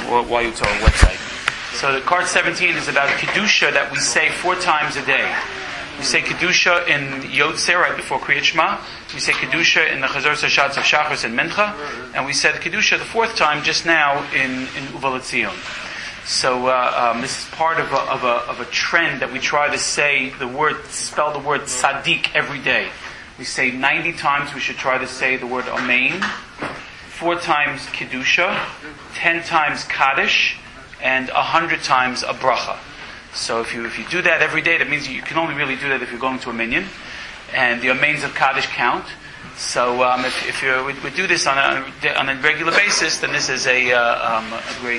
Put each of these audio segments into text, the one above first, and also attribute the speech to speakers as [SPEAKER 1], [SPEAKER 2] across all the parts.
[SPEAKER 1] YUTORA website. So the card 17 is about Kedusha that we say 4 times a day. We say Kedusha in Yotzei right before Kriyat Shema. We say Kedusha in the Chazor Sashatz of Shachris and Mincha. And we said Kedusha the 4th time just now in Uva L'Tzion. So this is part of a trend that we try to say spell the word tzaddik every day. We say 90 times we should try to say the word Amen, 4 times Kedusha, 10 times Kaddish, and 100 times a bracha. So if you do that every day, that means you can only really do that if you're going to a minyan, and the Amens of Kaddish count. So if we do this on a regular basis, then this is a great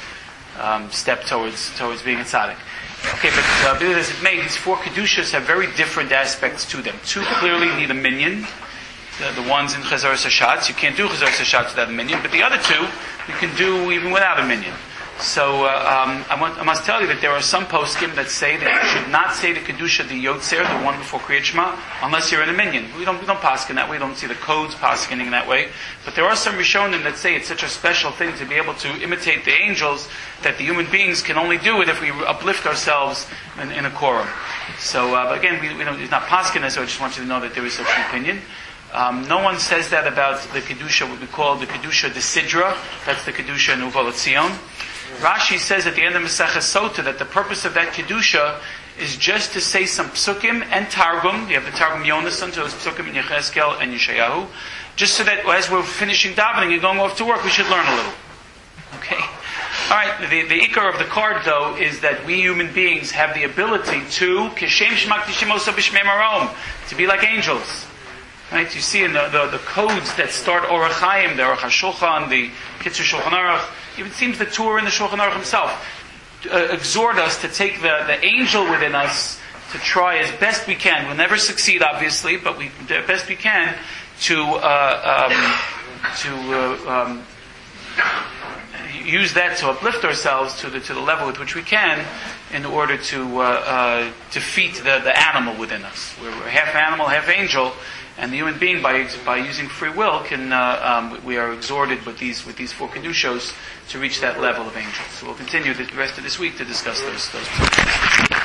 [SPEAKER 1] step towards being a tzaddik. Okay, but be that as it may, these 4 kedushas have very different aspects to them. 2 clearly need a minyan. The ones in Chazor Sashatz, you can't do Chazor Sashatz without a minyan, but the other 2 you can do even without a minyan. So I must tell you that there are some poskim that say that you should not say the kedusha, the yotzer, the one before Kriyat Shema, unless you're in a minyan. We don't paskin that way. We don't see the codes paskening that way. But there are some Rishonim that say it's such a special thing to be able to imitate the angels that the human beings can only do it if we uplift ourselves in a quorum. So again, we don't. It's not paskin, so I just want you to know that there is such an opinion. No one says that about the kedusha, what we call the kedusha de sidra. That's the kedusha in Uva L'Tzion. Rashi says at the end of Maseches Sota that the purpose of that Kedusha is just to say some psukim and targum. You have the targum Yonasan, so it's psukim in Yechezkel and Yeshayahu. Just so that as we're finishing davening and going off to work, we should learn a little. Okay? Alright, the ikar of the card though is that we human beings have the ability to, Keshem Shmak Tishimosa B'Shmei Marom, to be like angels. Right? You see in the codes that start Orach Chaim, the Orach HaShulchan, the Kitzur Shulchan Aruch, even seems the Torah in the Shulchan Aruch himself exhort us to take the angel within us to try as best we can. We'll never succeed, obviously, but we the best we can to use that to uplift ourselves to the level at which we can in order to defeat the animal within us. We're half animal, half angel. And the human being, by using free will, we are exhorted with these 4 kedushos to reach that level of angels. So we'll continue the rest of this week to discuss those.